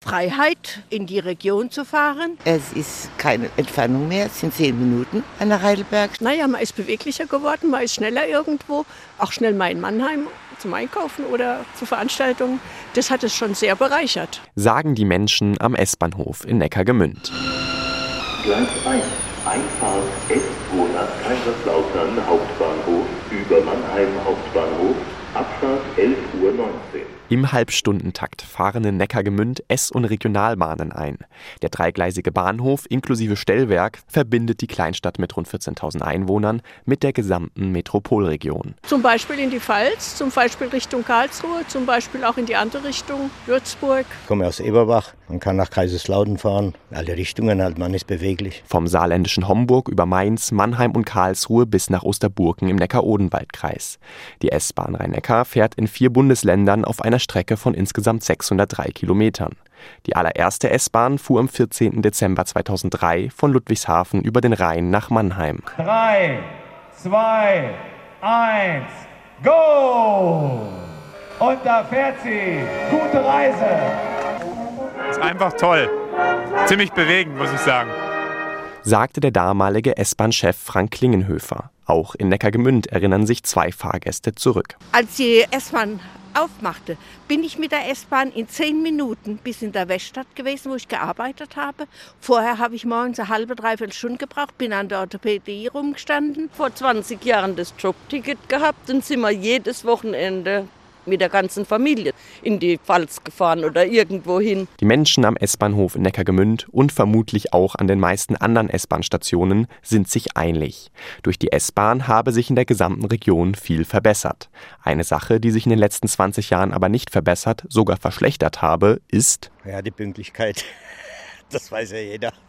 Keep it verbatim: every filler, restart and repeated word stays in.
Freiheit, in die Region zu fahren. Es ist keine Entfernung mehr, es sind zehn Minuten nach Heidelberg. Naja, man ist beweglicher geworden, man ist schneller irgendwo, auch schnell mal in Mannheim zum Einkaufen oder zu Veranstaltungen. Das hat es schon sehr bereichert. Sagen die Menschen am S-Bahnhof in Neckargemünd. Gleis eins, Einfahrt S-Wohner Kaiserslautern Hauptbahnhof über Mannheim Hauptbahnhof, Abfahrt elf Uhr neunzehn. Im Halbstundentakt fahren in Neckargemünd S- und Regionalbahnen ein. Der dreigleisige Bahnhof inklusive Stellwerk verbindet die Kleinstadt mit rund vierzehntausend Einwohnern mit der gesamten Metropolregion. Zum Beispiel in die Pfalz, zum Beispiel Richtung Karlsruhe, zum Beispiel auch in die andere Richtung, Würzburg. Ich komme aus Eberbach, man kann nach Kaiserslautern fahren, in alle Richtungen halt, man ist beweglich. Vom saarländischen Homburg über Mainz, Mannheim und Karlsruhe bis nach Osterburken im Neckar-Odenwald-Kreis. Die S-Bahn Rhein-Neckar fährt in vier Bundesländern auf einer Strecke von insgesamt sechshundertdrei Kilometern. Die allererste S-Bahn fuhr am vierzehnten Dezember zweitausenddrei von Ludwigshafen über den Rhein nach Mannheim. drei, zwei, eins, go! Und da fährt sie. Gute Reise! Ist einfach toll. Ziemlich bewegend, muss ich sagen. Sagte der damalige S-Bahn-Chef Frank Klingenhöfer. Auch in Neckargemünd erinnern sich zwei Fahrgäste zurück. Als die S-Bahn aufmachte, bin ich mit der S-Bahn in zehn Minuten bis in der Weststadt gewesen, wo ich gearbeitet habe. Vorher habe ich morgens eine halbe, dreiviertel Stunde gebraucht, bin an der Orthopädie rumgestanden. Vor zwanzig Jahren das Jobticket gehabt, dann sind wir jedes Wochenende mit der ganzen Familie in die Pfalz gefahren oder irgendwo hin. Die Menschen am S-Bahnhof in Neckargemünd und vermutlich auch an den meisten anderen S-Bahn-Stationen sind sich einig. Durch die S-Bahn habe sich in der gesamten Region viel verbessert. Eine Sache, die sich in den letzten zwanzig Jahren aber nicht verbessert, sogar verschlechtert habe, ist... Ja, die Pünktlichkeit. Das weiß ja jeder.